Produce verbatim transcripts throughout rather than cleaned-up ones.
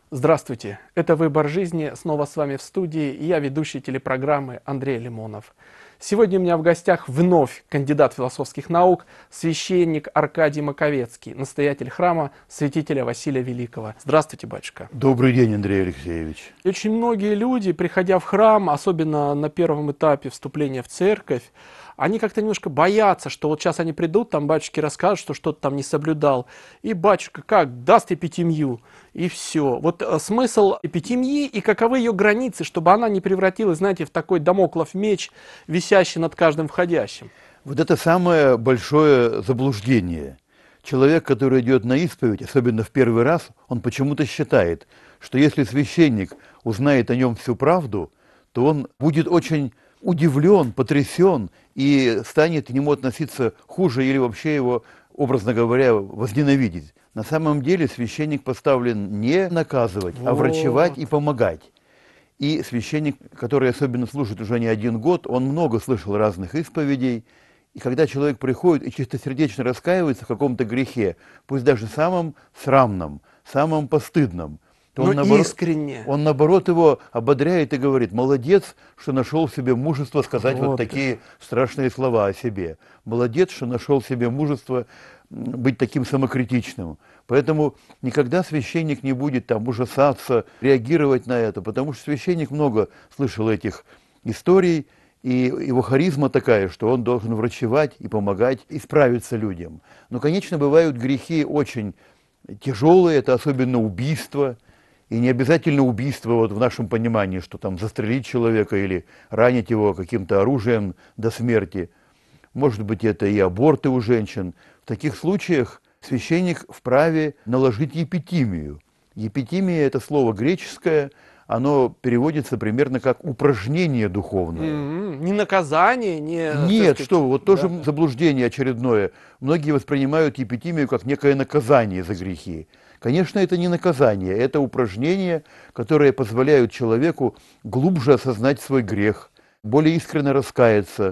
Здравствуйте, это «Выбор жизни», снова с вами в студии, и я ведущий телепрограммы Андрей Лимонов. Сегодня у меня в гостях вновь кандидат философских наук, священник Аркадий Маковецкий, настоятель храма святителя Василия Великого. Здравствуйте, батюшка. Добрый день, Андрей Алексеевич. И очень многие люди, приходя в храм, особенно на первом этапе вступления в церковь, они как-то немножко боятся, что вот сейчас они придут, там батюшке расскажут, что что-то там не соблюдал. И батюшка как? Даст эпитемью, и все. Вот э, смысл эпитемьи и каковы ее границы, чтобы она не превратилась, знаете, в такой дамоклов меч, висящий над каждым входящим. Вот это самое большое заблуждение. Человек, который идет на исповедь, особенно в первый раз, он почему-то считает, что если священник узнает о нем всю правду, то он будет очень удивлен, потрясен и станет к нему относиться хуже или вообще его, образно говоря, возненавидеть. На самом деле священник поставлен не наказывать, а врачевать и помогать. И священник, который особенно служит уже не один год, он много слышал разных исповедей. И когда человек приходит и чистосердечно раскаивается в каком-то грехе, пусть даже самом срамном, самом постыдном, то он, наоборот, искренне. он наоборот его ободряет и говорит: молодец, что нашел в себе мужество сказать вот, вот такие страшные слова о себе. Молодец, что нашел в себе мужество быть таким самокритичным. Поэтому никогда священник не будет там ужасаться, реагировать на это, потому что священник много слышал этих историй, и его харизма такая, что он должен врачевать и помогать исправиться людям. Но, конечно, бывают грехи очень тяжелые, это особенно убийство. И не обязательно убийство вот в нашем понимании, что там застрелить человека или ранить его каким-то оружием до смерти. Может быть, это и аборты у женщин. В таких случаях священник вправе наложить епитимию. Епитимия – это слово греческое, оно переводится примерно как упражнение духовное. Mm-hmm. Не наказание, не... Нет, сказать, что вот тоже да. Заблуждение очередное. Многие воспринимают епитимию как некое наказание за грехи. Конечно, это не наказание, это упражнения, которые позволяют человеку глубже осознать свой грех, более искренне раскаяться,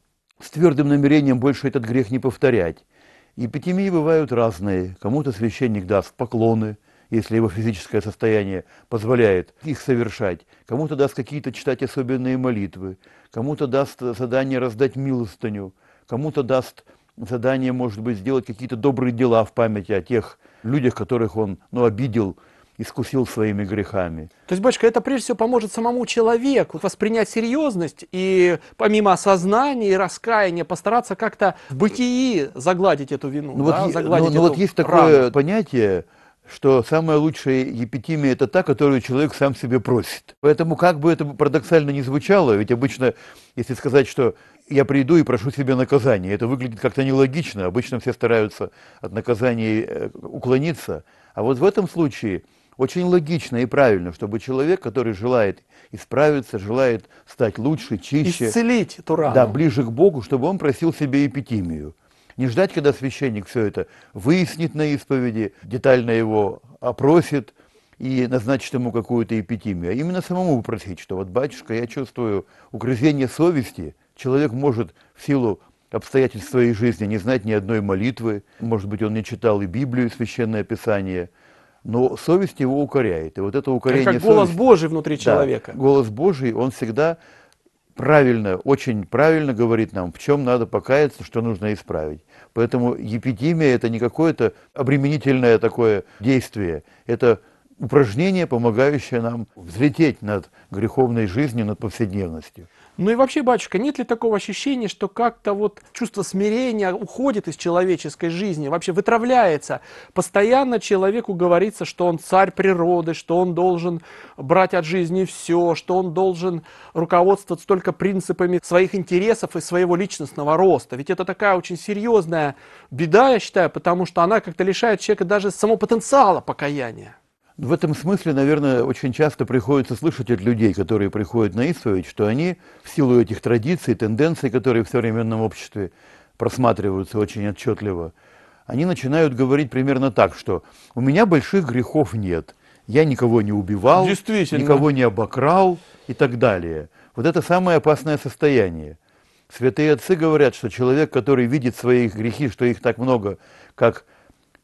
с твердым намерением больше этот грех не повторять. Епитемии бывают разные. Кому-то священник даст поклоны, если его физическое состояние позволяет их совершать. Кому-то даст какие-то читать особенные молитвы, кому-то даст задание раздать милостыню, кому-то даст задание, может быть, сделать какие-то добрые дела в памяти о тех людях, которых он, ну, обидел, искусил своими грехами. То есть, батюшка, это прежде всего поможет самому человеку воспринять серьезность и помимо осознания и раскаяния постараться как-то в бытии загладить эту вину. Ну, да? вот, загладить ну, ну, вот есть такое рану. Понятие, что самая лучшая епитимия – это та, которую человек сам себе просит. Поэтому, как бы это парадоксально ни звучало, ведь обычно, если сказать, что я приду и прошу себе наказания, это выглядит как-то нелогично. Обычно все стараются от наказания уклониться. А вот в этом случае очень логично и правильно, чтобы человек, который желает исправиться, желает стать лучше, чище, исцелить эту рану. Да, ближе к Богу, чтобы он просил себе епитимию. Не ждать, когда священник все это выяснит на исповеди, детально его опросит и назначит ему какую-то епитимию, а именно самому попросить, что вот, батюшка, я чувствую угрызение совести, человек может в силу обстоятельств своей жизни не знать ни одной молитвы, может быть, он не читал и Библию, и Священное Писание, но совесть его укоряет. И вот это укорение как голос совести, Божий внутри да, человека. Голос Божий, он всегда правильно, очень правильно говорит нам, в чем надо покаяться, что нужно исправить. Поэтому епитимия – это не какое-то обременительное такое действие, это упражнение, помогающее нам взлететь над греховной жизнью, над повседневностью. Ну и вообще, батюшка, нет ли такого ощущения, что как-то вот чувство смирения уходит из человеческой жизни, вообще вытравляется? Постоянно человеку говорится, что он царь природы, что он должен брать от жизни все, что он должен руководствоваться только принципами своих интересов и своего личностного роста. Ведь это такая очень серьезная беда, я считаю, потому что она как-то лишает человека даже самого потенциала покаяния. В этом смысле, наверное, очень часто приходится слышать от людей, которые приходят на исповедь, что они в силу этих традиций, тенденций, которые в современном обществе просматриваются очень отчетливо, они начинают говорить примерно так, что у меня больших грехов нет, я никого не убивал, никого не обокрал и так далее. Вот это самое опасное состояние. Святые отцы говорят, что человек, который видит свои грехи, что их так много, как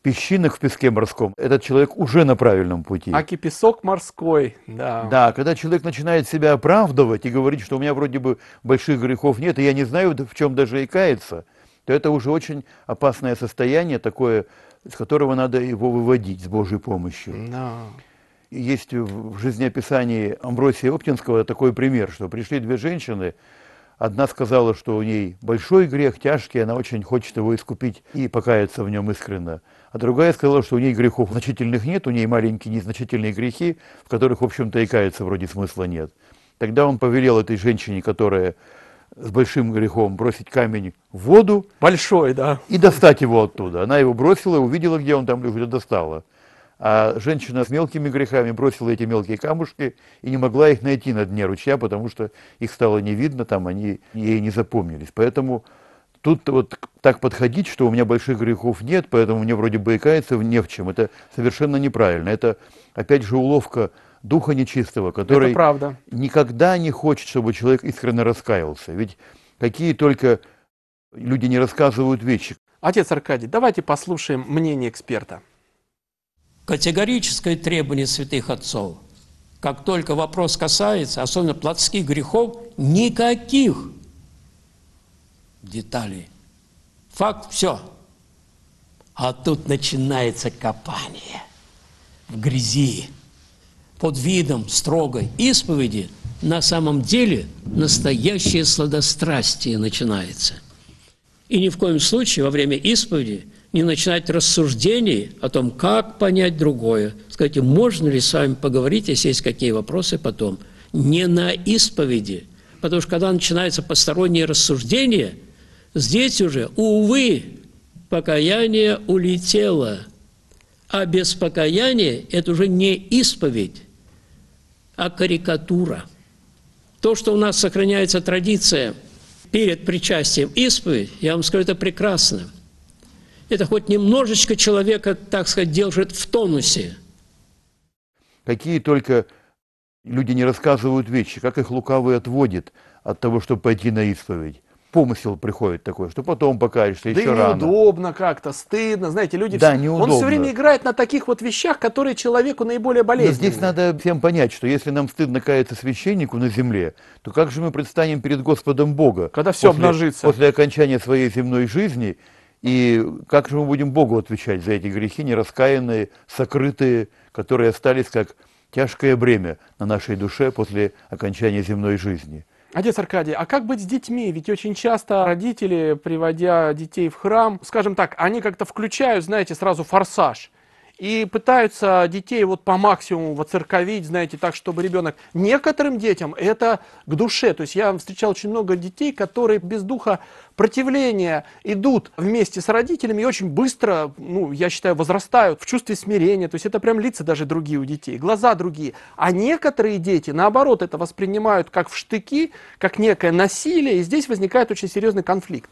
песчинок в песке морском, этот человек уже на правильном пути. Аки песок морской, да. Да, когда человек начинает себя оправдывать и говорить, что у меня вроде бы больших грехов нет, и я не знаю, в чем даже и каяться, то это уже очень опасное состояние, такое, с которого надо его выводить с Божьей помощью. Да. Есть в жизнеописании Амвросия Оптинского такой пример, что пришли две женщины. Одна сказала, что у ней большой грех, тяжкий, она очень хочет его искупить и покаяться в нем искренне. А другая сказала, что у ней грехов значительных нет, у ней маленькие незначительные грехи, в которых, в общем-то, и каяться вроде смысла нет. Тогда он повелел этой женщине, которая с большим грехом, бросить камень в воду. Большой, да. И достать его оттуда. Она его бросила, увидела, где он там лежит, и достала. А женщина с мелкими грехами бросила эти мелкие камушки и не могла их найти на дне ручья, потому что их стало не видно, там они ей не запомнились. Поэтому тут вот так подходить, что у меня больших грехов нет, поэтому мне вроде бы и каяться не в чем, это совершенно неправильно. Это опять же уловка духа нечистого, который это правда. Никогда не хочет, чтобы человек искренне раскаялся. Ведь какие только люди не рассказывают вещи. Отец Аркадий, давайте послушаем мнение эксперта. Категорическое требование святых отцов. Как только вопрос касается, особенно плотских грехов, никаких деталей. Факт – все. А тут начинается копание в грязи. Под видом строгой исповеди на самом деле настоящее сладострастие начинается. И ни в коем случае во время исповеди не начинать рассуждений о том, как понять другое. Скажите, можно ли с вами поговорить, если есть какие вопросы потом? Не на исповеди. Потому что когда начинаются посторонние рассуждения, здесь уже, увы, покаяние улетело. А без покаяния это уже не исповедь, а карикатура. То, что у нас сохраняется традиция перед причастием исповедь, я вам скажу, это прекрасно. Это хоть немножечко человека, так сказать, держит в тонусе. Какие только люди не рассказывают вещи, как их лукавый отводит от того, чтобы пойти на исповедь. Помысел приходит такой, что потом покаешься, да еще и рано. неудобно как-то, стыдно. Знаете, люди... Да, все... неудобно. Он все время играет на таких вот вещах, которые человеку наиболее болезненны. Но здесь надо всем понять, что если нам стыдно каяться священнику на земле, то как же мы предстанем перед Господом Бога? Когда все после, обнажится. После окончания своей земной жизни, и как же мы будем Богу отвечать за эти грехи, нераскаянные, сокрытые, которые остались как тяжкое бремя на нашей душе после окончания земной жизни? Отец Аркадий, а как быть с детьми? Ведь очень часто родители, приводя детей в храм, скажем так, они как-то включают, знаете, сразу форсаж. И пытаются детей вот по максимуму воцерковить, знаете, так, чтобы ребенок... Некоторым детям это к душе. То есть я встречал очень много детей, которые без духа противления идут вместе с родителями и очень быстро, ну, я считаю, возрастают в чувстве смирения. То есть это прям лица даже другие у детей, глаза другие. А некоторые дети, наоборот, это воспринимают как в штыки, как некое насилие. И здесь возникает очень серьезный конфликт.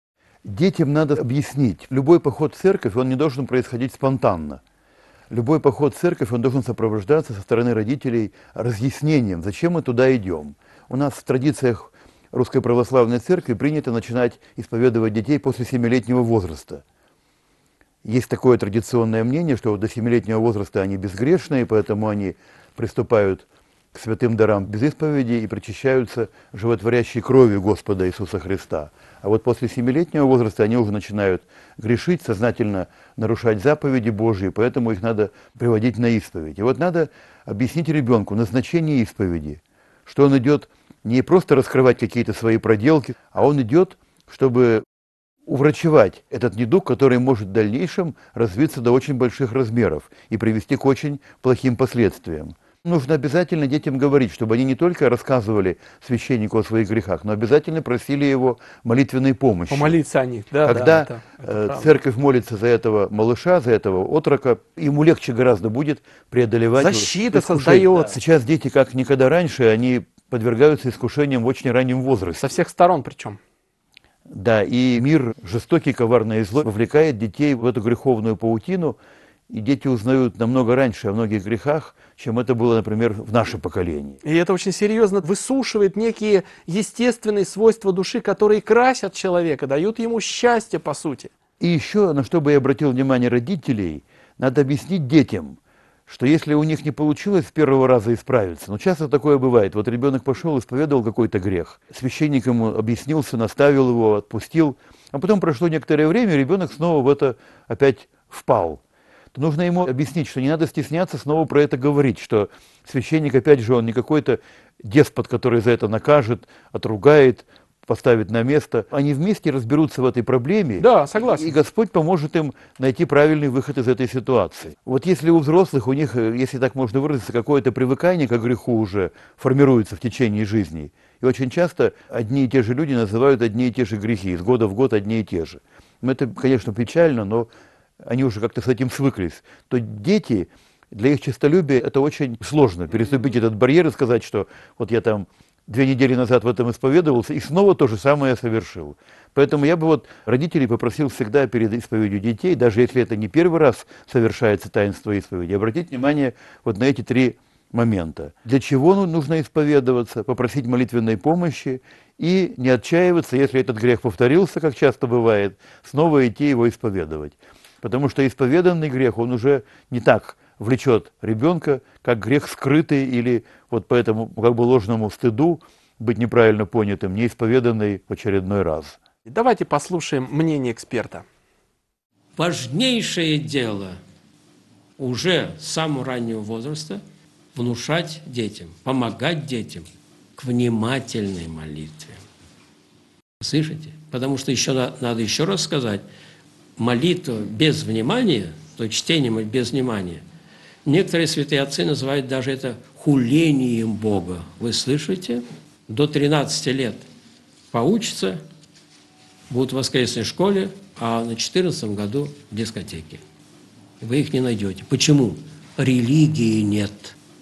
Детям надо объяснить. Любой поход в церковь, он не должен происходить спонтанно. Любой поход в церковь, он должен сопровождаться со стороны родителей разъяснением, зачем мы туда идем. У нас в традициях Русской Православной Церкви принято начинать исповедовать детей после семилетнего возраста. Есть такое традиционное мнение, что до семилетнего возраста они безгрешные, поэтому они приступают к святым дарам без исповеди и причащаются животворящей кровью Господа Иисуса Христа. А вот после семилетнего возраста они уже начинают грешить, сознательно нарушать заповеди Божьи, поэтому их надо приводить на исповедь. И вот надо объяснить ребенку назначение исповеди, что он идет не просто раскрывать какие-то свои проделки, а он идет, чтобы уврачевать этот недуг, который может в дальнейшем развиться до очень больших размеров и привести к очень плохим последствиям. Нужно обязательно детям говорить, чтобы они не только рассказывали священнику о своих грехах, но обязательно просили его молитвенной помощи. Помолиться о них, да. Когда да, это, это церковь молится за этого малыша, за этого отрока, ему легче гораздо будет преодолевать... Защита искушение. создается. Сейчас дети, как никогда раньше, они подвергаются искушениям в очень раннем возрасте. Со всех сторон причем. Да, и мир жестокий, коварный и злой вовлекает детей в эту греховную паутину, и дети узнают намного раньше о многих грехах, чем это было, например, в наше поколение. И это очень серьезно высушивает некие естественные свойства души, которые красят человека, дают ему счастье, по сути. И еще, на что бы я обратил внимание родителей, надо объяснить детям, что если у них не получилось с первого раза исправиться, ну часто такое бывает, вот ребенок пошел, исповедовал какой-то грех, священник ему объяснился, наставил его, отпустил, а потом прошло некоторое время, ребенок снова в это опять впал. То нужно ему объяснить, что не надо стесняться снова про это говорить, что священник, опять же, он не какой-то деспот, который за это накажет, отругает, поставит на место. Они вместе разберутся в этой проблеме. Да, согласен. И Господь поможет им найти правильный выход из этой ситуации. Вот если у взрослых, у них, если так можно выразиться, какое-то привыкание к греху уже формируется в течение жизни, и очень часто одни и те же люди называют одни и те же грехи, из года в год одни и те же. Ну, это, конечно, печально, но они уже как-то с этим свыклись. То дети, для их честолюбия это очень сложно, переступить этот барьер и сказать, что вот я там две недели назад в этом исповедовался, и снова то же самое совершил. Поэтому я бы вот родителей попросил всегда перед исповедью детей, даже если это не первый раз совершается таинство исповеди, обратить внимание вот на эти три момента. Для чего нужно исповедоваться, попросить молитвенной помощи и не отчаиваться, если этот грех повторился, как часто бывает, снова идти его исповедовать. Потому что исповеданный грех, он уже не так влечет ребенка, как грех скрытый или вот по этому как бы ложному стыду быть неправильно понятым, неисповеданный в очередной раз. Давайте послушаем мнение эксперта. Важнейшее дело уже с самого раннего возраста внушать детям, помогать детям к внимательной молитве. Слышите? Потому что еще надо еще раз сказать, молитва без внимания, то чтение без внимания, некоторые святые отцы называют даже это хулением Бога. Вы слышите? До тринадцати лет поучатся, будут в воскресной школе, а на четырнадцатом году в дискотеке. Вы их не найдете. Почему? Религии нет.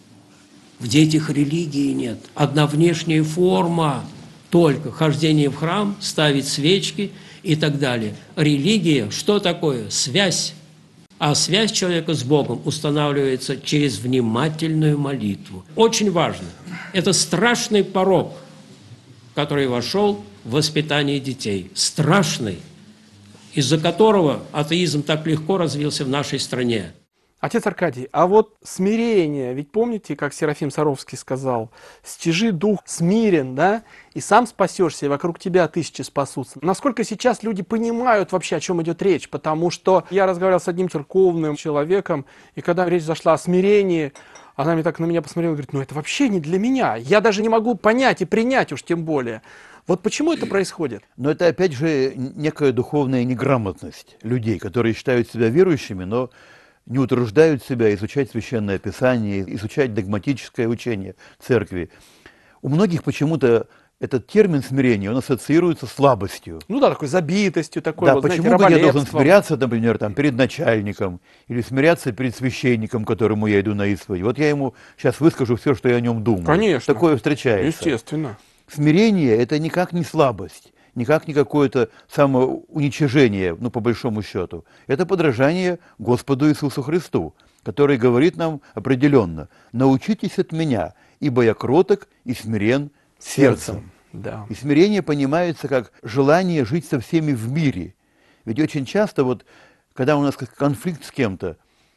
В детях религии нет. Одна внешняя форма, только хождение в храм, ставить свечки и так далее. Религия, что такое? Связь. А связь человека с Богом устанавливается через внимательную молитву. Очень важно. Это страшный порок, который вошел в воспитание детей. Страшный, из-за которого атеизм так легко развился в нашей стране. Отец Аркадий, а вот смирение, ведь помните, как Серафим Саровский сказал, «Стяжи дух смирен, да, и сам спасешься, и вокруг тебя тысячи спасутся». Насколько сейчас люди понимают вообще, о чем идет речь? Потому что я разговаривал с одним церковным человеком, и когда речь зашла о смирении, она мне так на меня посмотрела и говорит, ну это вообще не для меня, я даже не могу понять и принять уж тем более. Вот почему это происходит? Но это опять же некая духовная неграмотность людей, которые считают себя верующими, но не утруждают себя изучать Священное Писание, изучать догматическое учение церкви. У многих почему-то этот термин смирения, он ассоциируется с слабостью. Ну да, такой забитостью, такой, да, вот, почему знаете, бы я должен раболепством. смиряться, например, там, перед начальником, или смиряться перед священником, к которому я иду на исповедь. Вот я ему сейчас выскажу все, что я о нем думаю. Конечно. Такое встречается. Естественно. Смирение – это никак не слабость, никак не какое-то самоуничижение, ну, по большому счету. Это подражание Господу Иисусу Христу, который говорит нам определенно: «Научитесь от меня, ибо я кроток и смирен сердцем». Да. И смирение понимается как желание жить со всеми в мире. Ведь очень часто, вот, когда у нас конфликт с кем-то,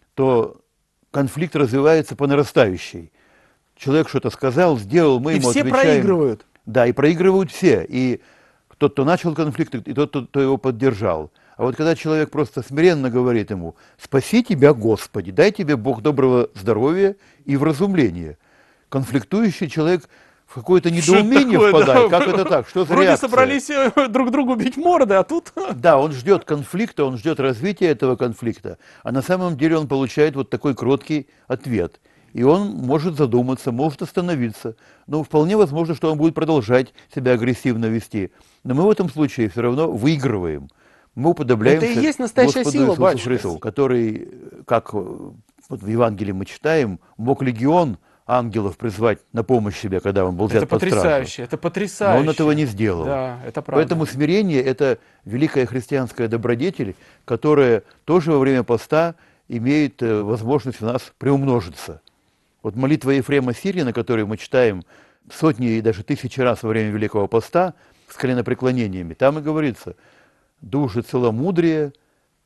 то конфликт развивается по нарастающей. Человек что-то сказал, сделал, мы И ему все отвечаем. проигрывают. Да, и проигрывают все. И тот, кто начал конфликт, и тот, кто его поддержал. А вот когда человек просто смиренно говорит ему: «Спаси тебя, Господи, дай тебе Бог доброго здоровья и вразумления», конфликтующий человек в какое-то недоумение такое, впадает. да? Как это так? Что за Вроде реакция? собрались э, друг другу бить морды, а тут... Да, он ждет конфликта, он ждет развития этого конфликта, а на самом деле он получает вот такой кроткий ответ. И он может задуматься, может остановиться. Но вполне возможно, что он будет продолжать себя агрессивно вести. Но мы в этом случае все равно выигрываем. Мы уподобляемся Это и есть настоящая Господу сила, Иисусу батюшка. Христу, который, как вот в Евангелии мы читаем, мог легион ангелов призвать на помощь себе, когда он был взят Это под стражу. потрясающе, это потрясающе. Но он этого не сделал. Да, это правда. Поэтому смирение – это великая христианская добродетель, которая тоже во время поста имеет возможность у нас приумножиться. Вот молитва Ефрема Сирина, которую мы читаем сотни и даже тысячи раз во время Великого Поста с коленопреклонениями, там и говорится: «Душе целомудрие,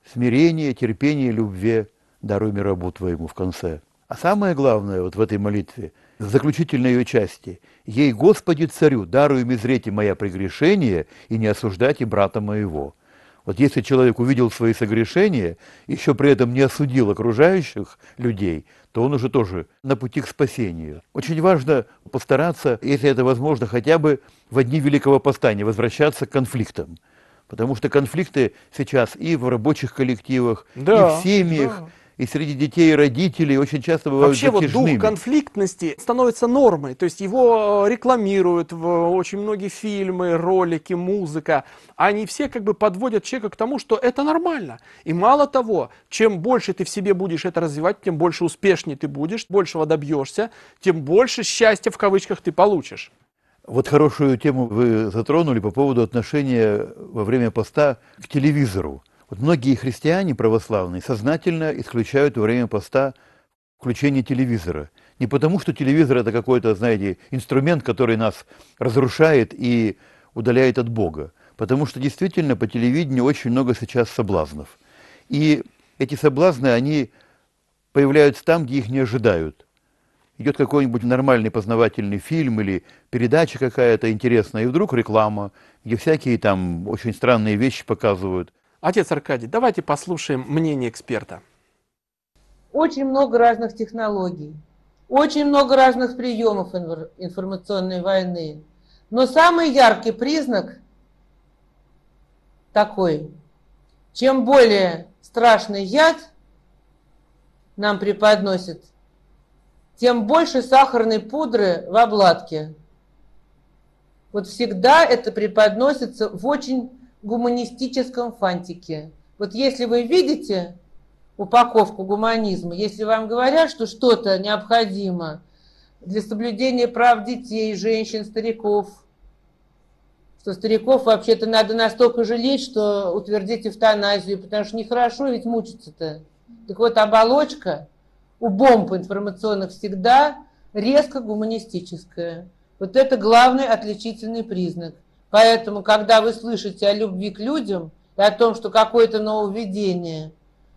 смирение, терпение, любви, даруй мне рабу твоему в конце. А самое главное вот в этой молитве, в заключительной ее части, «Ей, Господи, царю, даруй мизрете моя прегрешение и не осуждайте брата моего». Вот если человек увидел свои согрешения, еще при этом не осудил окружающих людей, то он уже тоже на пути к спасению. Очень важно постараться, если это возможно, хотя бы в дни Великого Поста не возвращаться к конфликтам. Потому что конфликты сейчас и в рабочих коллективах, да, и в семьях, да. и среди детей и родителей очень часто бывают Вообще вот затяжными. дух конфликтности становится нормой, то есть его рекламируют в очень многие фильмы, ролики, музыка. Они все как бы подводят человека к тому, что это нормально. И мало того, чем больше ты в себе будешь это развивать, тем больше успешнее ты будешь, большего добьешься, тем больше счастья в кавычках ты получишь. Вот хорошую тему вы затронули по поводу отношения во время поста к телевизору. Вот многие христиане православные сознательно исключают во время поста включение телевизора. Не потому, что телевизор это какой-то, знаете, инструмент, который нас разрушает и удаляет от Бога. Потому что действительно по телевидению очень много сейчас соблазнов. И эти соблазны, они появляются там, где их не ожидают. Идет какой-нибудь нормальный познавательный фильм или передача какая-то интересная, и вдруг реклама, где всякие там очень странные вещи показывают. Отец Аркадий, давайте послушаем мнение эксперта. Очень много разных технологий, очень много разных приемов информационной войны. Но самый яркий признак такой: чем более страшный яд нам преподносит, тем больше сахарной пудры в обладке. Вот всегда это преподносится в очень гуманистическом фантике. Вот если вы видите упаковку гуманизма, если вам говорят, что что-то необходимо для соблюдения прав детей, женщин, стариков, что стариков вообще-то надо настолько жалеть, что утвердить эвтаназию, потому что нехорошо ведь мучиться-то. Так вот, оболочка у бомб информационных всегда резко гуманистическая. Вот это главный отличительный признак. Поэтому, когда вы слышите о любви к людям и о том, что какое-то нововведение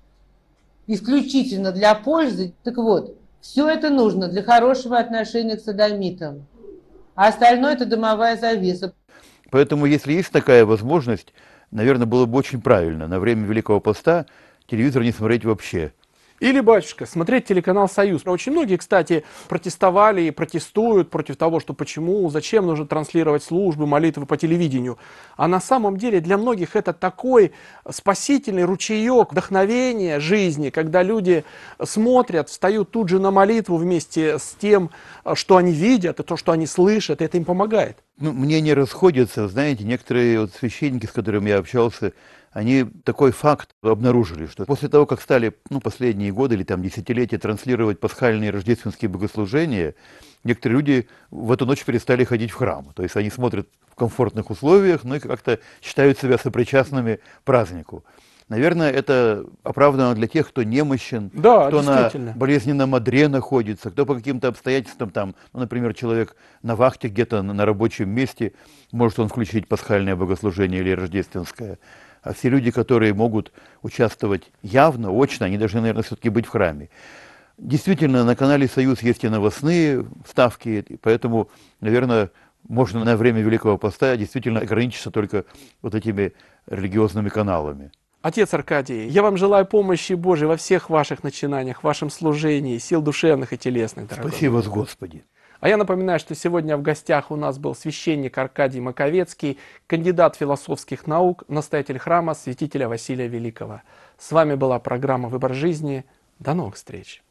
исключительно для пользы, так вот, все это нужно для хорошего отношения к содомитам. А остальное – это дымовая завеса. Поэтому, если есть такая возможность, наверное, было бы очень правильно на время Великого Поста телевизор не смотреть вообще. Или, батюшка, смотреть телеканал «Союз». Очень многие, кстати, протестовали и протестуют против того, что почему, зачем нужно транслировать службы, молитвы по телевидению. А на самом деле для многих это такой спасительный ручеек вдохновения жизни, когда люди смотрят, встают тут же на молитву вместе с тем, что они видят, и то, что они слышат, и это им помогает. Ну, мнения расходятся, знаете, некоторые вот священники, с которыми я общался, они такой факт обнаружили, что после того, как стали ну, последние годы или там десятилетия транслировать пасхальные рождественские богослужения, некоторые люди в эту ночь перестали ходить в храм. То есть они смотрят в комфортных условиях, но и как-то считают себя сопричастными празднику. Наверное, это оправдано для тех, кто немощен, да, кто на болезненном одре находится, кто по каким-то обстоятельствам, там, ну, например, человек на вахте где-то на рабочем месте, может он включить пасхальное богослужение или рождественское. А все люди, которые могут участвовать явно, очно, они должны, наверное, все-таки быть в храме. Действительно, на канале «Союз» есть и новостные вставки, поэтому, наверное, можно на время Великого Поста действительно ограничиться только вот этими религиозными каналами. Отец Аркадий, я вам желаю помощи Божией во всех ваших начинаниях, в вашем служении, сил душевных и телесных. Спаси вас, Господи. А я напоминаю, что сегодня в гостях у нас был священник Аркадий Маковецкий, кандидат философских наук, настоятель храма святителя Василия Великого. С вами была программа «Выбор жизни». До новых встреч!